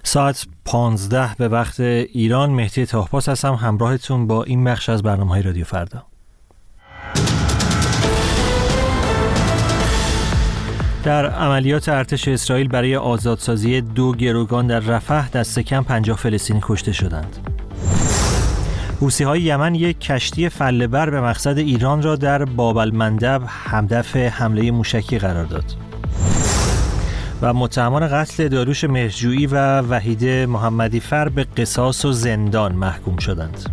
ساعت 15 به وقت ایران. مهدی طاهپاس هستم همراهتون با این بخش از برنامه‌های رادیو فردا. در عملیات ارتش اسرائیل برای آزادسازی 2 گروگان در رفح دست کم 50 فلسطینی کشته شدند. حوثی‌های یمن یک کشتی فله‌بر به مقصد ایران را در باب المندب هدف حمله موشکی قرار داد. و متهمان قتل داریوش مهرجویی و وحیده محمدیفر به قصاص و زندان محکوم شدند.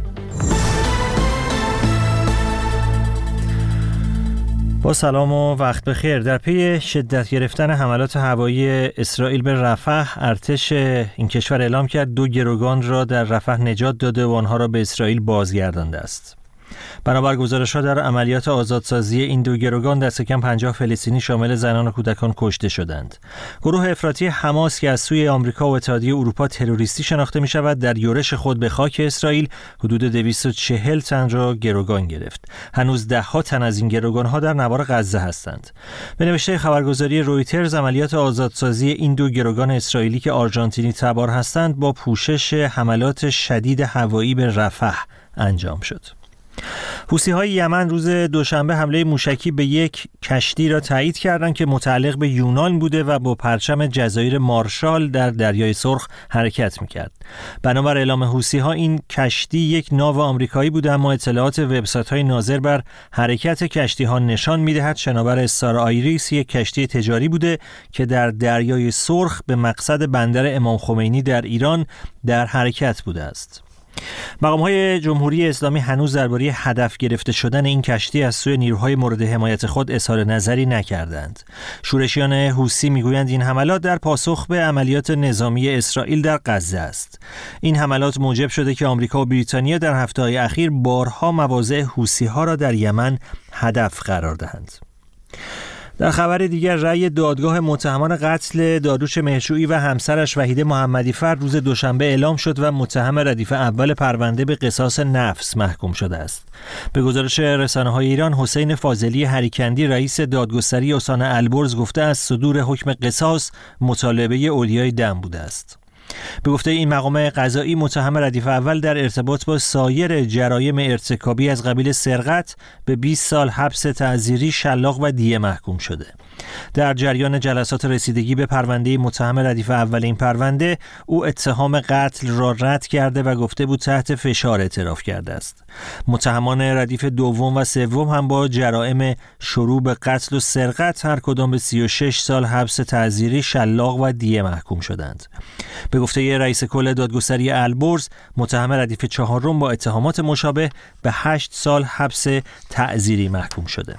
با سلام و وقت بخیر. در پی شدت گرفتن حملات هوایی اسرائیل به رفح، ارتش این کشور اعلام کرد 2 گروگان را در رفح نجات داده و آنها را به اسرائیل بازگردانده است. بنابر گزارش‌ها در عملیات آزادسازی این 2 گروگان دست کم 50 فلسطینی شامل زنان و کودکان کشته شدند. گروه افراطی حماس که از سوی آمریکا و اتحادیه اروپا تروریستی شناخته می‌شود، در یورش خود به خاک اسرائیل حدود 240 تن را گروگان گرفت. هنوز ده‌ها تن از این گروگان‌ها در نوار غزه هستند. به نوشته خبرگزاری رویترز، عملیات آزادسازی این 2 گروگان اسرائیلی که آرژانتینی تبار هستند با پوشش حملات شدید هوایی به رفح انجام شد. حوثی‌های یمن روز دوشنبه حمله موشکی به یک کشتی را تایید کردند که متعلق به یونان بوده و با پرچم جزایر مارشال در دریای سرخ حرکت می‌کرد. بنابر اعلام حوثی‌ها این کشتی یک ناو آمریکایی بوده، اما اطلاعات وبسایت‌های ناظر بر حرکت کشتی‌ها نشان می‌دهد شناور استار آیریس یک کشتی تجاری بوده که در دریای سرخ به مقصد بندر امام خمینی در ایران در حرکت بوده است. مقام‌های جمهوری اسلامی هنوز درباره هدف گرفته شدن این کشتی از سوی نیروهای مورد حمایت خود اظهار نظری نکردند. شورشیان حوثی میگویند این حملات در پاسخ به عملیات نظامی اسرائیل در غزه است. این حملات موجب شده که آمریکا و بریتانیا در هفته‌های اخیر بارها مواضع حوثی‌ها را در یمن هدف قرار دهند. در خبر دیگر، رأی دادگاه متهمان قتل داریوش مهرجویی و همسرش وحیده محمدیفر روز دوشنبه اعلام شد و متهم ردیف اول پرونده به قصاص نفس محکوم شده است. به گزارش رسانه‌های ایران، حسین فاضلی هریکندی رئیس دادگستری استان البرز گفته است صدور حکم قصاص مطالبه اولیای دم بوده است. به گفته این مقام قضایی، متهم ردیف اول در ارتباط با سایر جرایم ارتکابی از قبیل سرقت به 20 سال حبس تعزیری، شلاق و دیه محکوم شده. در جریان جلسات رسیدگی به پرونده متهم ردیف اول این پرونده، او اتهام قتل را رد کرده و گفته بود تحت فشار اعتراف کرده است. متهمان ردیف دوم و سوم هم با جرائم شروع به قتل و سرقت هر کدام به 36 سال حبس تعزیری، شلاق و دیه محکوم شدند. به گفته رئیس کل دادگستری البرز، متهم ردیف چهارم با اتهامات مشابه به 8 سال حبس تعزیری محکوم شده.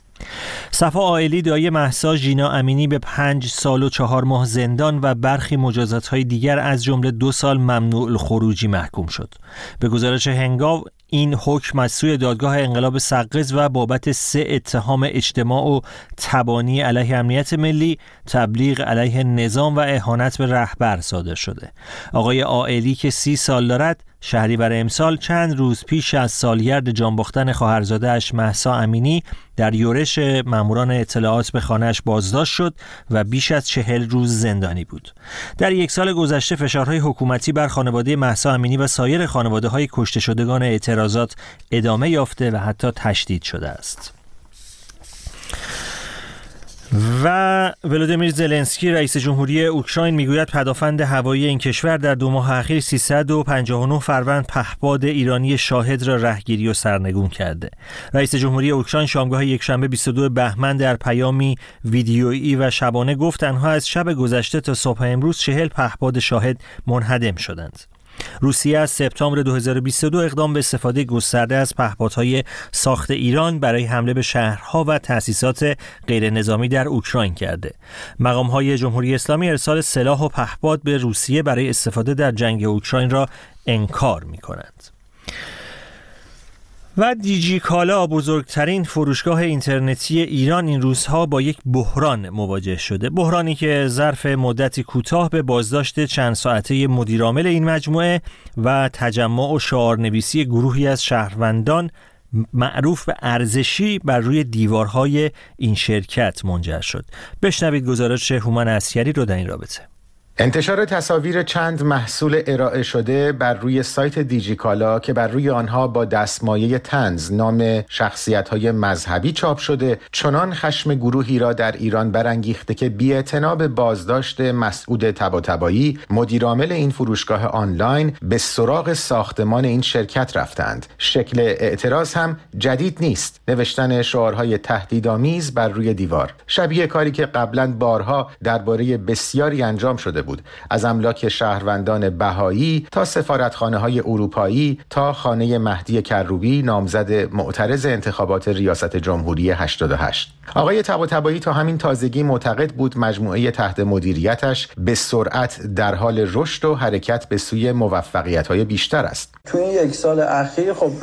صفا عائلی دایی مهسا ژینا امینی به 5 سال و 4 ماه زندان و برخی مجازات‌های دیگر از جمله 2 سال ممنوع الخروجی محکوم شد. به گزارش هنگام، این حکم از سوی دادگاه انقلاب سقز و بابت 3 اتهام اجتماع و تبانی علیه امنیت ملی، تبلیغ علیه نظام و اهانت به رهبر صادر شده. آقای عائلی که 30 سال دارد، شهریور امسال چند روز پیش از سالگرد جانباختن خواهرزاده‌اش مهسا امینی در یورش ماموران اطلاعات به خانه‌اش بازداشت شد و بیش از 40 روز زندانی بود. در 1 سال گذشته فشارهای حکومتی بر خانواده مهسا امینی و سایر خانواده‌های کشته شدگان اعتراضات ادامه یافته و حتی تشدید شده است. و ولودیمیر زلنسکی رئیس جمهوری اوکراین میگوید پدافند هوایی این کشور در 2 ماه اخیر 359 فروند پهپاد ایرانی شاهد را رهگیری و سرنگون کرده. رئیس جمهوری اوکراین شامگاه یکشنبه 22 بهمن در پیامی ویدیویی و شبانه گفت تنها از شب گذشته تا صبح امروز 40 پهپاد شاهد منهدم شدند. روسیه از سپتامبر 2022 اقدام به استفاده گسترده از پهپادهای ساخت ایران برای حمله به شهرها و تأسیسات غیر نظامی در اوکراین کرده. مقام‌های جمهوری اسلامی ارسال سلاح و پهپاد به روسیه برای استفاده در جنگ اوکراین را انکار می‌کنند. و دیجی کالا، بزرگترین فروشگاه اینترنتی ایران، این روزها با یک بحران مواجه شده. بحرانی که ظرف مدتی کوتاه به بازداشت چند ساعته مدیرعامل این مجموعه و تجمع و شعارنویسی گروهی از شهروندان معروف به ارزشی بر روی دیوارهای این شرکت منجر شد. بشنوید گزارش هومن عسکری رو در این رابطه. انتشار تصاویر چند محصول ارائه شده بر روی سایت دیجیکالا که بر روی آنها با دستمایه طنز نام شخصیت‌های مذهبی چاپ شده چنان خشم گروهی را در ایران برانگیخته که بی‌اعتنا به بازداشت مسعود طباطبایی مدیرعامل این فروشگاه آنلاین به سراغ ساختمان این شرکت رفتند. شکل اعتراض هم جدید نیست، نوشتن شعارهای تهدیدآمیز بر روی دیوار، شبیه کاری که قبلاً بارها درباره بسیاری انجام شده بود، از املاک شهروندان بهایی تا سفارتخانه‌های اروپایی تا خانه مهدی کروبی نامزد معترض انتخابات ریاست جمهوری 88. آقای طباطبایی تا همین تازگی معتقد بود مجموعه تحت مدیریتش به سرعت در حال رشد و حرکت به سوی موفقیت‌های بیشتر است. تو این یک سال اخیر خب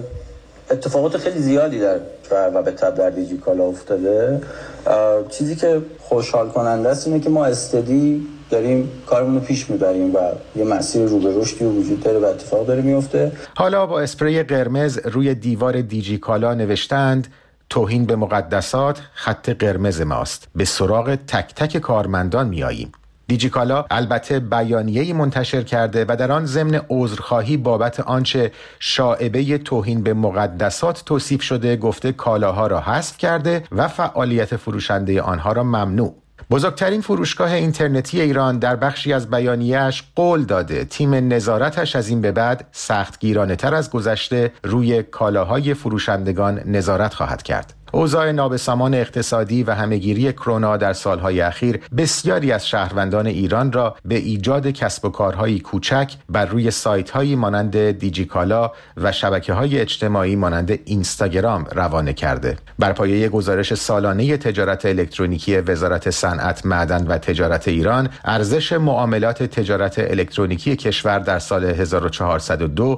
اتفاقات خیلی زیادی در و به تبع در دیجیکالا افتاده. چیزی که خوشحال کننده است اینه که ما استدی داریم کارمون رو پیش میبریم و یه مسیر رو به رشدی وجود داره و اتفاق داره میفته. حالا با اسپری قرمز روی دیوار دیجیکالا نوشتند توهین به مقدسات خط قرمز ماست، به سراغ تک تک کارمندان میاییم. دیجیکالا البته بیانیه‌ای منتشر کرده و در آن ضمن عذرخواهی بابت آنچه شائبه توهین به مقدسات توصیف شده گفته کالاها را حذف کرده و فعالیت فروشنده آنها را ممنوع. بزرگترین فروشگاه اینترنتی ایران در بخشی از بیانیه‌اش قول داده تیم نظارتش از این به بعد سختگیرانه‌تر از گذشته روی کالاهای فروشندگان نظارت خواهد کرد. اوضاع نابسامان اقتصادی و همهگیری کرونا در سالهای اخیر بسیاری از شهروندان ایران را به ایجاد کسب و کارهای کوچک بر روی سایت‌هایی مانند دیجیکالا و شبکه‌های اجتماعی مانند اینستاگرام روانه کرده. بر پایه گزارش سالانه تجارت الکترونیکی وزارت صنعت، معدن و تجارت ایران، ارزش معاملات تجارت الکترونیکی کشور در سال 1402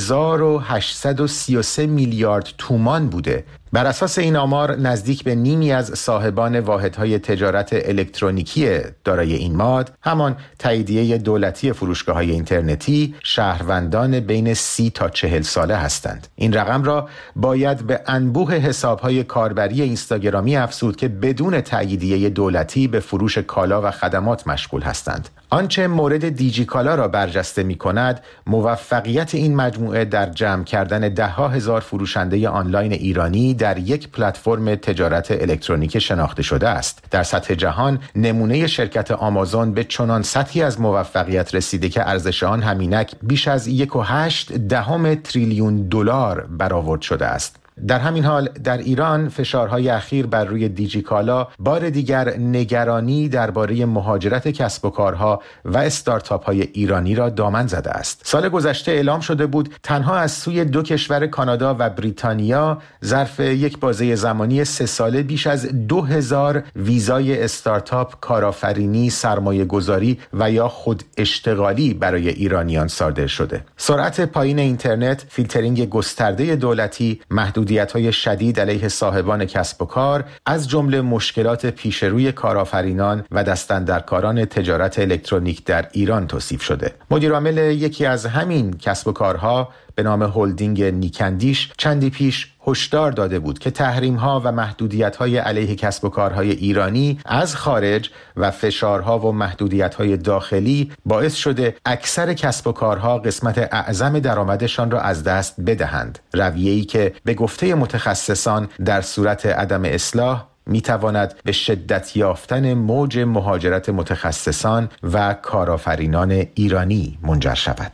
1833 میلیارد تومان بوده. بر اساس این آمار نزدیک به نیمی از صاحبان واحدهای تجارت الکترونیکی دارای این ماد، همان تاییدیه دولتی فروشگاه‌های اینترنتی، شهروندان بین 30 تا 40 ساله هستند. این رقم را باید به انبوه حساب‌های کاربری اینستاگرامی افزود که بدون تاییدیه دولتی به فروش کالا و خدمات مشغول هستند. آنچه مورد دیجیکالا را برجسته می‌کند، موفقیت این مجموعه در جمع کردن ده‌ها هزار فروشنده آنلاین ایرانی در یک پلتفرم تجارت الکترونیک شناخته شده است. در سطح جهان نمونه شرکت آمازون به چنان سطحی از موفقیت رسیده که ارزش آن همینک بیش از 1.8 تریلیون دلار برآورد شده است. در همین حال در ایران فشارهای اخیر بر روی دیجیکالا بار دیگر نگرانی درباره مهاجرت کسب و کارها و استارتاپ‌های ایرانی را دامن زده است. سال گذشته اعلام شده بود تنها از سوی 2 کشور کانادا و بریتانیا ظرف یک بازه زمانی 3 ساله بیش از 2000 ویزای استارتاپ، کارآفرینی، سرمایه‌گذاری و یا خود اشتغالی برای ایرانیان صادر شده. سرعت پایین اینترنت، فیلترینگ گسترده دولتی، محدودیت‌های شدید علیه صاحبان کسب و کار، از جمله مشکلات پیشروی کارآفرینان و دستاندرکاران تجارت الکترونیک در ایران توصیف شده. مدیرعامل یکی از همین کسب و کارها به نام هلدینگ نیکندیش چندی پیش هشدار داده بود که تحریم‌ها و محدودیت‌های علیه کسب و کارهای ایرانی از خارج و فشارها و محدودیت‌های داخلی باعث شده اکثر کسب و کارها قسمت اعظم درآمدشان را از دست بدهند. رویه‌ای که به گفته متخصصان در صورت عدم اصلاح می‌تواند به شدت یافتن موج مهاجرت متخصصان و کارآفرینان ایرانی منجر شود.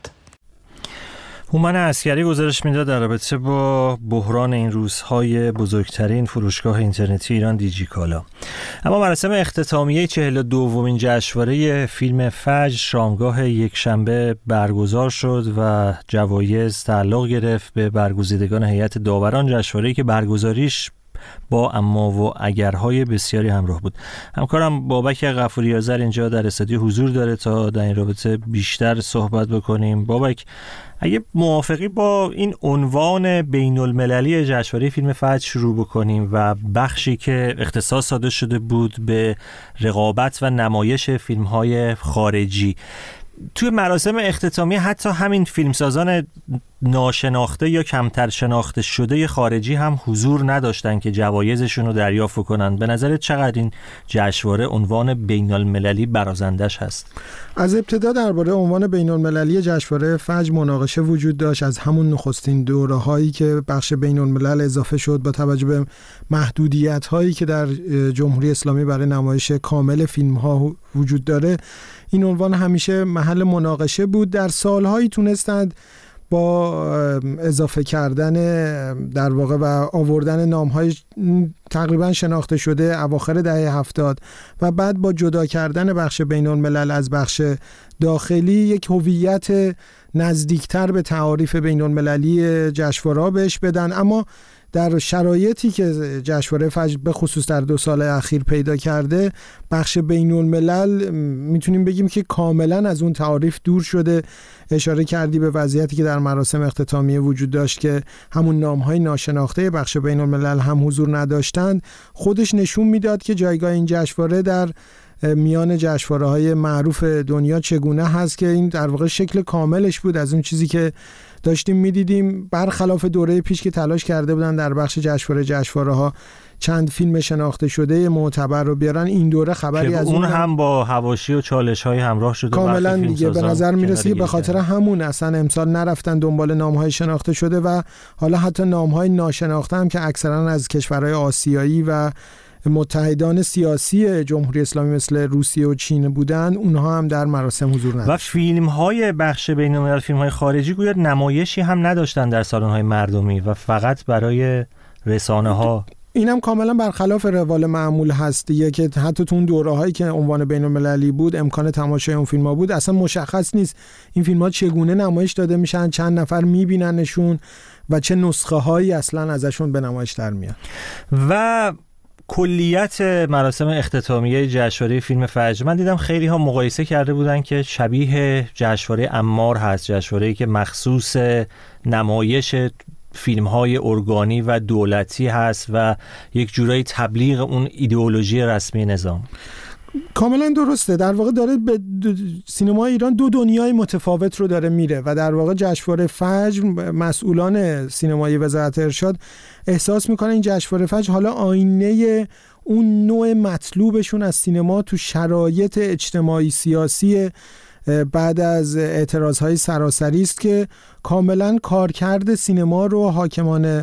هومن عسکری گزارش میداد در رابطه با بحران این روزهای بزرگترین فروشگاه اینترنتی ایران دیجیکالا. اما مراسم اختتامیه 42مین جشنواره فیلم فجر شامگاه یکشنبه برگزار شد و جوایز تعلق گرفت به برگزیدگان هیئت داوران جشنواره‌ای که برگزاریش با اما و اگرهای بسیاری همراه بود. همکارم بابک غفوری آذر اینجا در استودیو حضور داره تا در این رابطه بیشتر صحبت بکنیم. بابک، اگه موافقی با این عنوان بین المللی جشنواره فیلم فجر شروع بکنیم و بخشی که اختصاص داده شده بود به رقابت و نمایش فیلم‌های خارجی، توی مراسم اختتامیه حتی همین فیلمسازان ناشناخته یا کمتر شناخته شده خارجی هم حضور نداشتن که جوایزشون رو دریافت کنن. به نظرت چقدر این جشنواره عنوان بین‌المللی برازندش هست؟ از ابتدا درباره عنوان بین‌المللی جشنواره فجر مناقشه وجود داشت. از همون نخستین دوره‌هایی که بخش بین‌الملل اضافه شد با توجه به محدودیت‌هایی که در جمهوری اسلامی برای نمایش کامل فیلم‌ها وجود داره، این عنوان همیشه محل مناقشه بود. در سال‌هایی تونستند با اضافه کردن در واقع و آوردن نام‌های تقریبا شناخته شده اواخر دهه 70 و بعد با جدا کردن بخش بین‌الملل از بخش داخلی یک هویت نزدیکتر به تعاریف بین‌المللی جشنواره بهش بدن. اما در شرایطی که جشنواره فجر به خصوص در 2 سال اخیر پیدا کرده، بخش بین‌الملل میتونیم بگیم که کاملا از اون تعاریف دور شده. اشاره کردی به وضعیتی که در مراسم اختتامیه وجود داشت که همون نام‌های ناشناخته بخش بین‌الملل هم حضور نداشتند. خودش نشون میداد که جایگاه این جشنواره در میان جشنواره‌های معروف دنیا چگونه هست، که این در واقع شکل کاملش بود از اون چیزی که داشتیم میدیدیم. برخلاف دوره پیش که تلاش کرده بودن در بخش جشنواره‌ها چند فیلم شناخته شده معتبر رو بیارن، این دوره خبری از اون هم با حواشی و چالش‌های همراه شده کاملا دیگه به نظر میرسه که به خاطر همون اصلا امسال نرفتن دنبال نام‌های شناخته شده و حالا حتی نام‌های ناشناخته هم که اکثرا از کشورهای آسیایی و متحدان سیاسی جمهوری اسلامی مثل روسیه و چین بودن، اونها هم در مراسم حضور نداشتن. و فیلم‌های بخش بین‌الملل، فیلم‌های خارجی گویا نمایشی هم نداشتن در سالن‌های مردمی و فقط برای رسانه‌ها. اینم کاملا برخلاف روال معمول هست دیگه، که حتی تو اون دوره‌هایی که عنوان بین‌المللی بود امکان تماشای اون فیلم‌ها بود، اصلا مشخص نیست این فیلم‌ها چگونه نمایش داده میشن، چند نفر میبیننشون و چه نسخه‌هایی اصلا ازشون به نمایش در میاد. و کلیت مراسم اختتامیه جشنواره فیلم فجر، من دیدم خیلی ها مقایسه کرده بودن که شبیه جشنواره عمار هست، جشنواره‌ای که مخصوص نمایش فیلم‌های ارگانی و دولتی هست و یک جورایی تبلیغ اون ایدئولوژی رسمی نظام. کاملا درسته. در واقع داره به سینما ایران 2 دنیای متفاوت رو داره میره و در واقع جشنواره فجر، مسئولان سینمایی وزارت ارشاد احساس میکنن این جشنواره فجر حالا آینه اون نوع مطلوبشون از سینما تو شرایط اجتماعی سیاسی بعد از اعتراضهای سراسری است که کاملا کارکرد سینما رو حاکمان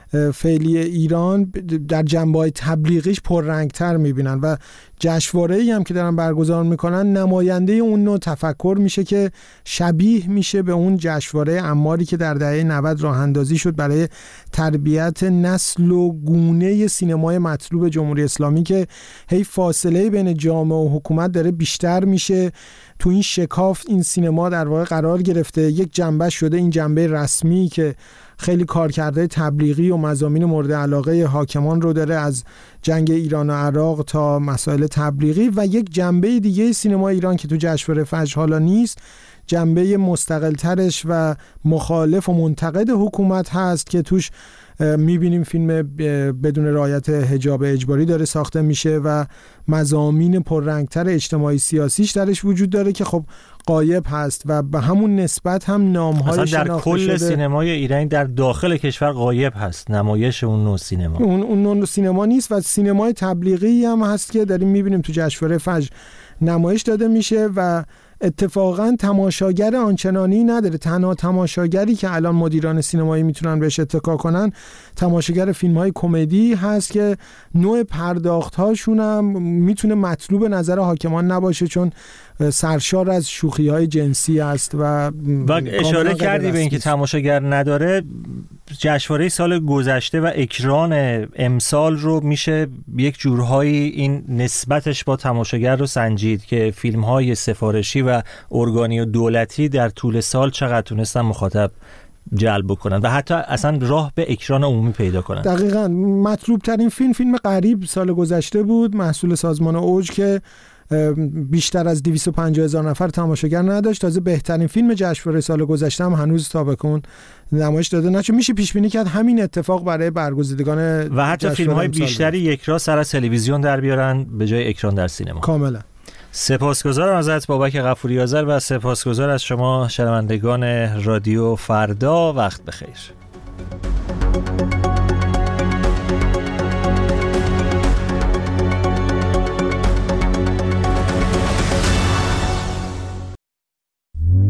فعلی ایران در جنبه‌های تبلیغیش پررنگتر می‌بینن و جشنواره‌ای هم که دارن برگزار میکنن نماینده اون نوع تفکر میشه که شبیه میشه به اون جشنواره عماری که در دهه 90 راه اندازی شد برای تربیت نسل و گونه سینمای مطلوب جمهوری اسلامی، که هی فاصله بین جامعه و حکومت داره بیشتر میشه. تو این شکاف این سینما در واقع قرار گرفته، یک جنبه شده این جنبه رسمی که خیلی کارکردهای تبلیغی و مضامین مورد علاقه حاکمان رو داره، از جنگ ایران و عراق تا مسائل تبلیغی، و یک جنبه دیگه سینما ایران که تو جشنواره فجر حالا نیست، جنبه مستقل‌ترش و مخالف و منتقد حکومت هست که توش میبینیم فیلم بدون رعایت حجاب اجباری داره ساخته میشه و مضامین پررنگتر اجتماعی سیاسیش درش وجود داره که خب غایب هست و به همون نسبت هم نام‌های شناخته شده در کل سینمای ایرانی در داخل کشور غایب هست نمایش اون نوع سینما. اون نوع سینما نیست و سینمای تبلیغی هم هست که داریم میبینیم تو جشنواره فجر نمایش داده میشه و اتفاقا تماشاگر آنچنانی نداره. تنها تماشاگری که الان مدیران سینمایی میتونن بهش اتکا کنن تماشاگر فیلم‌های کمدی هست که نوع پرداخت‌هاشون هم میتونه مطلوب نظر حاکمان نباشه چون سرشار از شوخی‌های جنسی است و اشاره کردی به اینکه تماشاگر نداره. جشنواره سال گذشته و اکران امسال رو میشه یک جورهایی این نسبتش با تماشاگر رو سنجید که فیلم‌های سفارشی و ارگانی و دولتی در طول سال چقدر تونستن مخاطب جلب بکنن و حتی اصلا راه به اکران عمومی پیدا کنن. دقیقاً مطلوب ترین فیلم غریب سال گذشته بود، محصول سازمان اوج که بیشتر از 250,000 نفر تماشاگر نداشت. تازه بهترین فیلم جشنواره سال گذشته هم هنوز تا بکن نمایش داده نشه. میشه پیش بینی کرد همین اتفاق برای برگزیدگان و حتی فیلم‌های بیشتری یک راه سر از تلویزیون در بیارن به جای اکران در سینما. کاملا. سپاسگزارم ازت بابک غفوری آذر و سپاسگزار از شما شنوندگان رادیو فردا. وقت بخیر.